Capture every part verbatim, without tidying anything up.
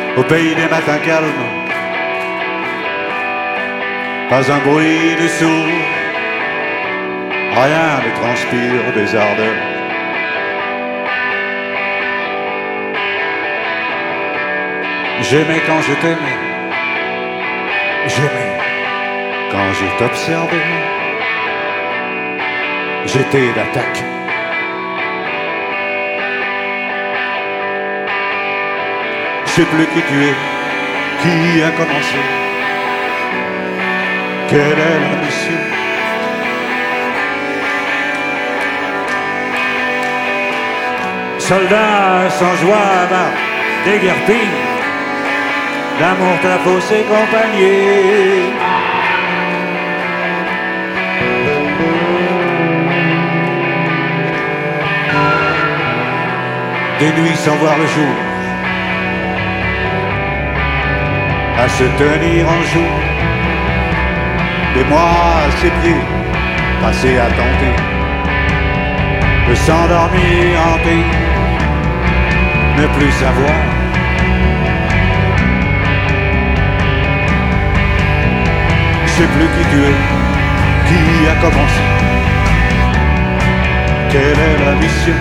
au pays des matins calmes, pas un bruit de sourd, rien ne transpire des ardeurs. J'aimais quand je t'aimais, j'aimais quand je t'observais, j'étais l'attaque. Je sais plus qui tu es, qui a commencé, quelle est la mission. Soldat sans joie, va déguerpir, l'amour t'a faussé compagnie. Des nuits sans voir le jour, à se tenir en joue, des mois à ses pieds, passés à tenter de s'endormir hanté, ne plus savoir. Je sais plus qui tu es, qui a commencé, quelle est la mission.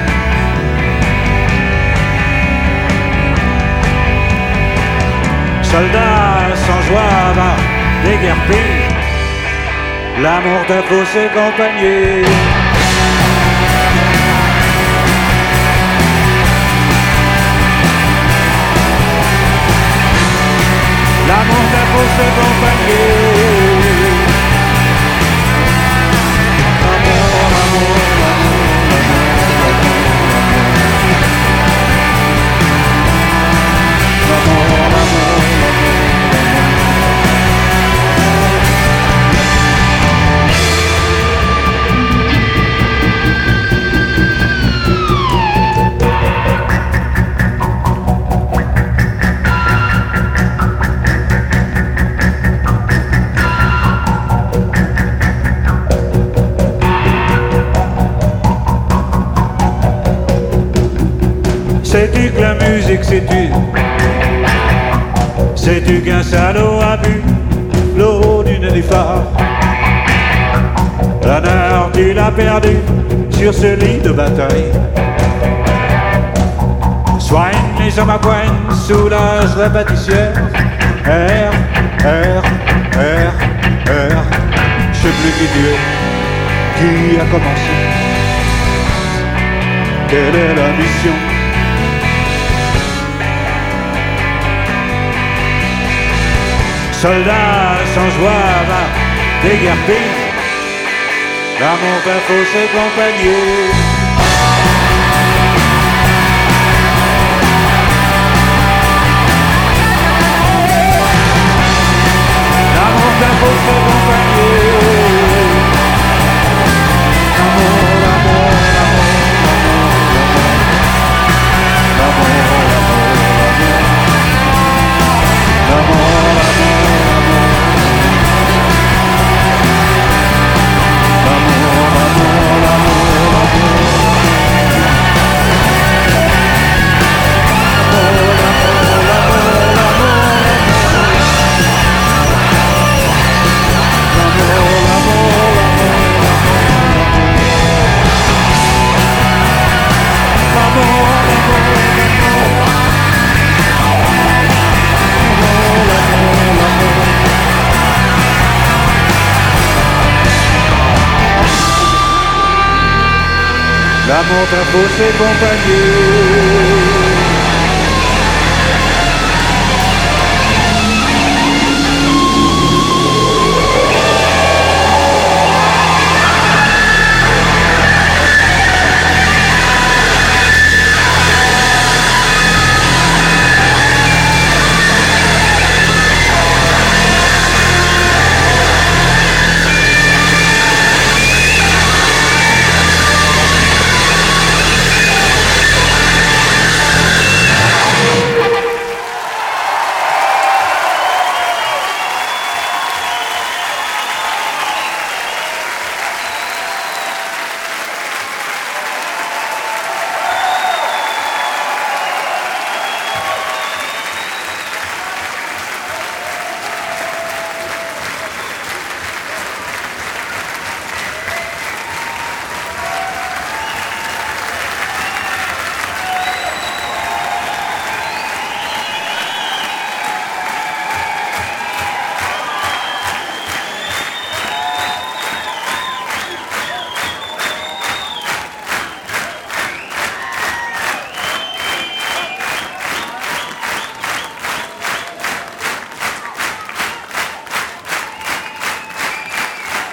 Soldat sans joie va déguerpir, l'amour t'a faussé compagnie. L'amour t'a faussé compagnie. L'amour, l'amour, l'amour, l'amour, l'amour. Sais-tu que la musique c'est tu? Sais-tu qu'un salaud a bu l'eau d'une des phares? L'honneur tu l'as perdu sur ce lit de bataille. Soigne les hommes à poigne, soulage la pâtissière. R, R, R, R. Je sais plus qui tu es, qui a commencé, quelle est la mission. Soldat sans joie va déguerpir, l'amour t'a faussé compagnie. L'amour t'a faussé compagnie. L'amour, l'amour, l'amour, l'amour, l'amour, l'amour, l'amour. L'amour t'a faussé compagnie.